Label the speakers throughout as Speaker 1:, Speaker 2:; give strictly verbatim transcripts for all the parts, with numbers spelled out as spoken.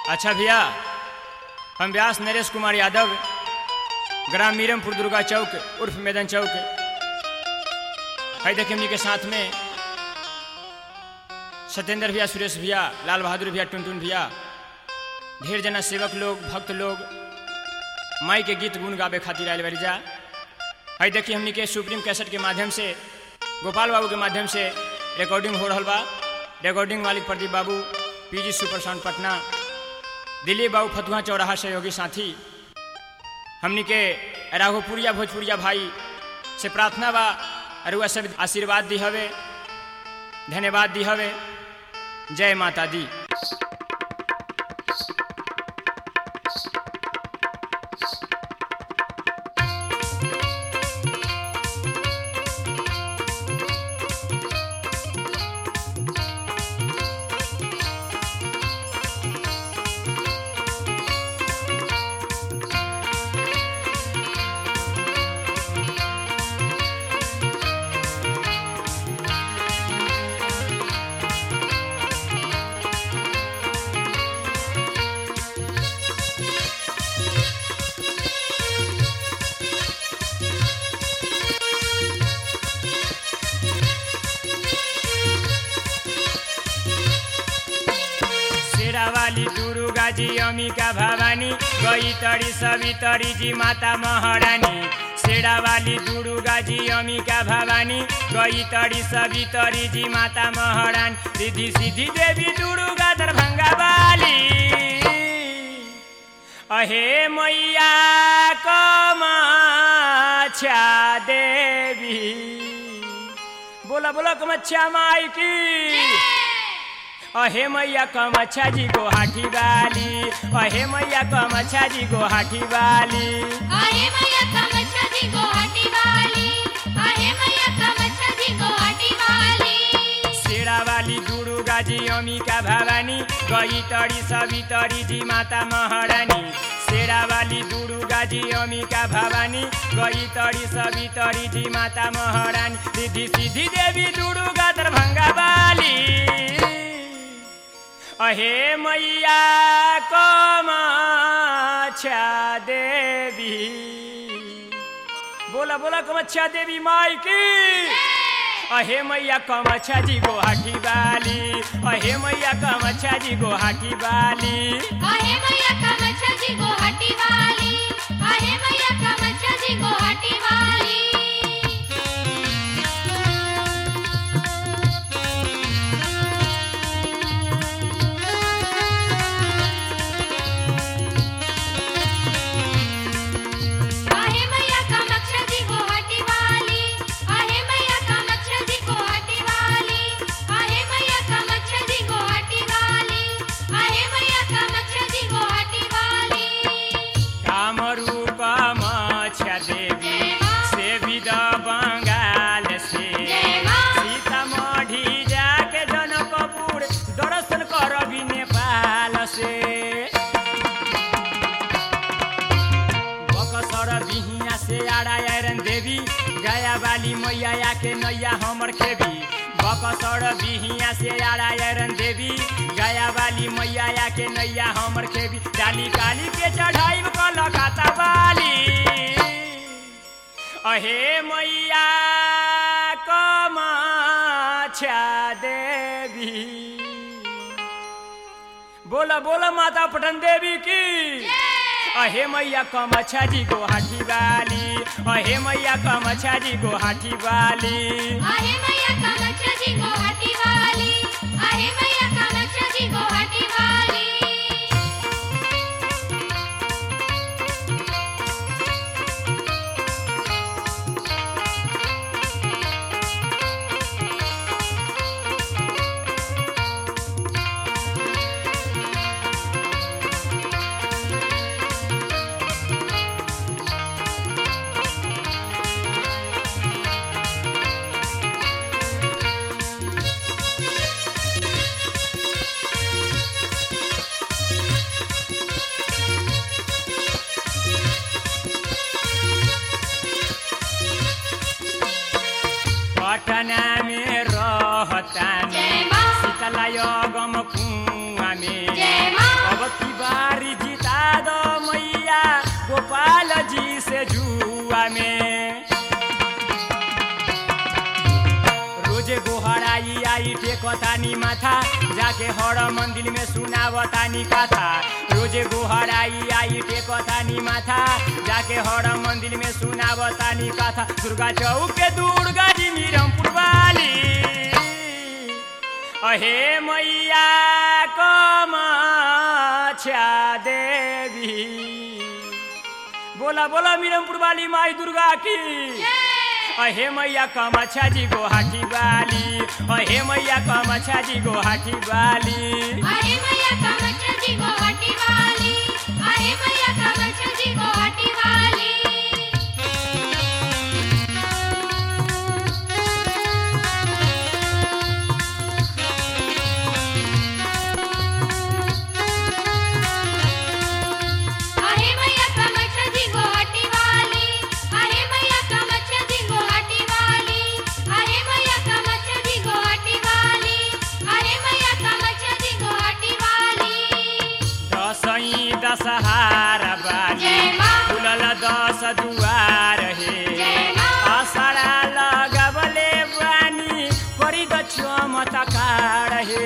Speaker 1: अच्छा भैया, हम व्यास नरेश कुमार यादव, ग्राम मीरमपुर दुर्गा चौक उर्फ मैदान चौक, है देखिए हमनी के साथ में सत्येंद्र भैया, सुरेश भैया, लाल बहादुर भैया, टुनटुन भैया, ढेर जना सेवक लोग, भक्त लोग माई के गीत गुण गावे खातिर आयल बारी जा। है देखिए हमनी के सुप्रीम कैसेट के माध्यम से, गोपाल बाबू के माध्यम से रिकॉर्डिंग हो रहा बा। रिकॉर्डिंग मालिक Pradeep Babu, PG super sound Patna, Dilip Babu Fatuha चौराहा सहयोगी साथी। हमनी के राघोपुरिया भोजपुरिया भाई से प्रार्थना बा अरुआ सब आशीर्वाद दी हवे, धन्यवाद दी हवे। जय माता दी। वाली दुर्गा जी, अम्बिका भवानी, गई तड़ी सवितरी जी, माता महारानी। सेड़ा वाली दुर्गा जी, अम्बिका भवानी, गई तड़ी सवितरी जी, माता महारानी। रिद्धि सिद्धि देवी दुर्गा दरभंगा वाली, अहे मैया कामाख्या देवी। बोला बोला कामाख्या माई की। अहे मैया कामाख्या जी गुवाहाटी वाली, अहे मैया कामाख्या जी गुवाहाटी वाली,
Speaker 2: अहे मैया कामाख्या जी गुवाहाटी वाली, अहे मैया कामाख्या जी गुवाहाटी वाली।
Speaker 1: सेड़ा वाली दुर्गा जी, अम्बिका भवानी, गई तड़ी सवितरी जी, माता महारानी। सेड़ा वाली दुर्गा जी, अम्बिका भवानी, गई तड़ी सवितरी जी, माता महारानी। रिद्धि सिद्धि देवी दुर्गा दरभंगा वाली, अहे मैया कामाख्या देवी। बोला बोला कामाख्या देवी माई की। अहे मैया कामाख्या जी गुवाहाटी वाली, अहे मैया कामाख्या जी गुवाहाटी वाली,
Speaker 2: अहे मैया कामाख्या जी गुवाहाटी वाली, अहे मैया कामाख्या जी गुवाहाटी वाली।
Speaker 1: गया वाली मैया के नैया हमर खेबी। बकसर बिहिया से आरायरन देवी, गया वाली मैया के नैया हमर खेबी। डाली काली के चढ़ाई कलकत्ता वाली, अहे मैया कामाख्या देवी। बोला बोला माता पटन देवी की। अहे मैया कामाख्या जी गुवाहाटी वाली, अहे मैया कामाख्या जी गुवाहाटी वाली,
Speaker 2: अहे मैया कामाख्या जी गुवाहाटी वाली, अहे मैया कामाख्या जी गुवाहाटी वाली।
Speaker 1: पटना में रहता शीतला गम कुआ में अब की टेकतानी माथा जाके हर मंदिर में सुनावतानी कथा रोजे गोहराई आई टेकतानी माथा जाके हर मंदिर में सुनावतानी कथा दुर्गा चौक पे दुर्गा जी मीरमपुर वाली अहे मैया कामाख्या देवी बोला बोला मीरमपुर वाली माई दुर्गा की अहे मैया कामाख्या जी गुवाहाटी वाली अहे मैया कामाख्या जी गुवाहाटी वाली
Speaker 2: अहे मैया कामाख्या जी गुवाहाटी वाली अहे मैया कामाख्या जी गुवाहाटी वाली
Speaker 1: दशहारा बाली फुलल दस दुआर हे आषाढ़ा लगबले बानी करी द चमत्कार हे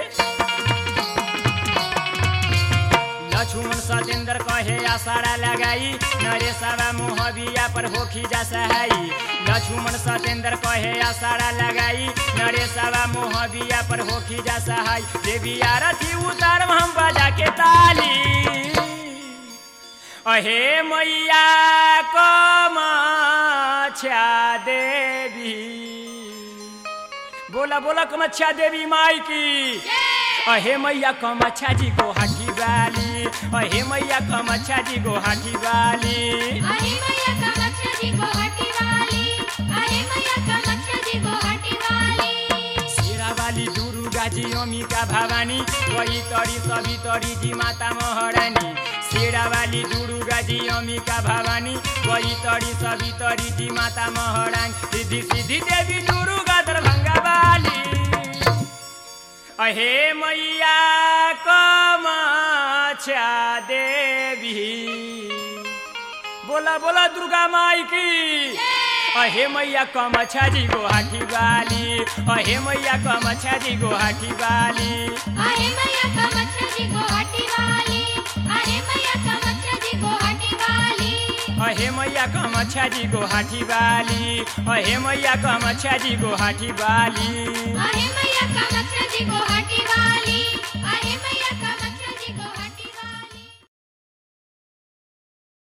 Speaker 1: लक्ष्मण सतेंद्र कहे आषाढ़ा लगाई नरेशवा मोहबिया पर होखी जा सहाई लक्ष्मण सतेंद्र कहे आषाढ़ा लगाई नरेशवा मोहबिया पर होखी जा सहाई देवी आरती उतार हम बजा के ताली अहे मैया कामाख्या देवी बोला बोला कामाख्या देवी माई की अहे मैया कामाख्या जी गुवाहाटी वाली अहे मैया कामाख्या जी गुवाहाटी वाली
Speaker 2: अहे मैया कामाख्या जी गुवाहाटी वाली अहे मैया कामाख्या जी गुवाहाटी वाली
Speaker 1: शेरा वाली दुर्गा जी अम्बिका भवानी वही तरी सभी तरी जी माता महारानी शेरा वाली दुर्गा जी अम्बिका भवानी वही तरी सभी तरी जी माता महारानी सिद्धि सिद्धि देवी दुर्गा दरभंगा वाली अहे मैया कामाख्या देवी बोला बोला दुर्गा माई की अहे मैया कामाख्या जी गुवाहाटी वाली अहे मैया कामाख्या जी गुवाहाटी वाली
Speaker 2: अहे मैया कामाख्या जी गुवाहाटी वाली अहे मैया कामाख्या जी गुवाहाटी वाली
Speaker 1: अहे मैया कामाख्या जी गुवाहाटी वाली अहे मैया कामाख्या जी गुवाहाटी वाली
Speaker 2: अहे